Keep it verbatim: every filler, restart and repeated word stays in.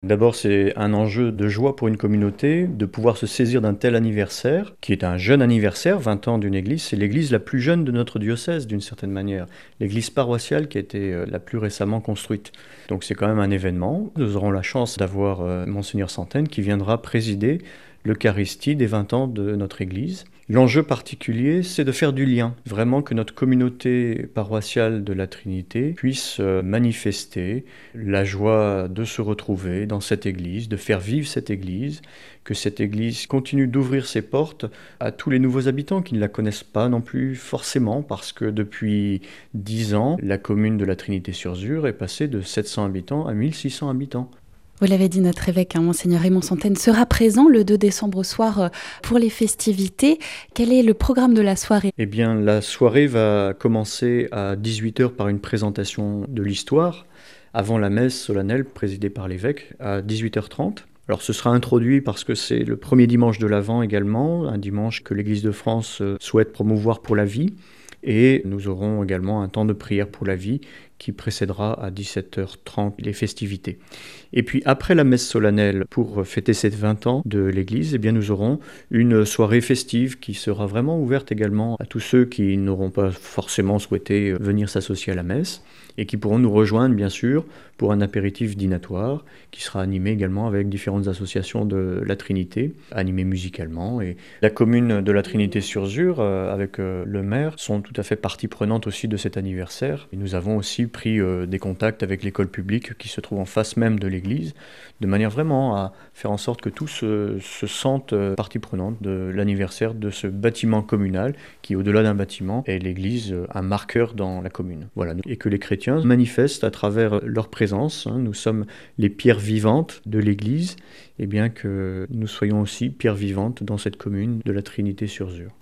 D'abord, c'est un enjeu de joie pour une communauté de pouvoir se saisir d'un tel anniversaire, qui est un jeune anniversaire, vingt ans d'une église. C'est l'église la plus jeune de notre diocèse, d'une certaine manière. L'église paroissiale qui a été euh, la plus récemment construite. Donc c'est quand même un événement. Nous aurons la chance d'avoir euh, Monseigneur Santène qui viendra présider l'Eucharistie des vingt ans de notre église. L'enjeu particulier, c'est de faire du lien, vraiment que notre communauté paroissiale de la Trinité puisse euh, manifester la joie de se retrouver dans cette église, de faire vivre cette église, que cette église continue d'ouvrir ses portes à tous les nouveaux habitants qui ne la connaissent pas non plus forcément, parce que depuis dix ans, la commune de la Trinité-sur-Zur est passée de sept cents habitants à mille six cents habitants. Vous l'avez dit, notre évêque, hein, Monseigneur Raymond Santène, sera présent le deux décembre au soir euh, pour les festivités. Quel est le programme de la soirée ? Eh bien, la soirée va commencer à dix-huit heures par une présentation de l'histoire, avant la messe solennelle présidée par l'évêque à dix-huit heures trente. Alors ce sera introduit parce que c'est le premier dimanche de l'Avent également, un dimanche que l'Église de France souhaite promouvoir pour la vie. Et nous aurons également un temps de prière pour la vie qui précédera à dix-sept heures trente les festivités. Et puis après la messe solennelle, pour fêter ces vingt ans de l'Église, eh bien nous aurons une soirée festive qui sera vraiment ouverte également à tous ceux qui n'auront pas forcément souhaité venir s'associer à la messe et qui pourront nous rejoindre bien sûr pour un apéritif dînatoire qui sera animé également avec différentes associations de la Trinité, animé musicalement. Et la commune de la Trinité-sur-Zur, euh, avec euh, le maire, sont tout à fait partie prenante aussi de cet anniversaire. Et nous avons aussi pris euh, des contacts avec l'école publique qui se trouve en face même de l'église, de manière vraiment à faire en sorte que tous se, se sentent euh, partie prenante de l'anniversaire de ce bâtiment communal qui, au-delà d'un bâtiment, est l'église, euh, un marqueur dans la commune. Voilà. Et que les chrétiens manifestent à travers leur présence. Hein, nous sommes les pierres vivantes de l'église, et bien que nous soyons aussi pierres vivantes dans cette commune de la Trinité-sur-Zur.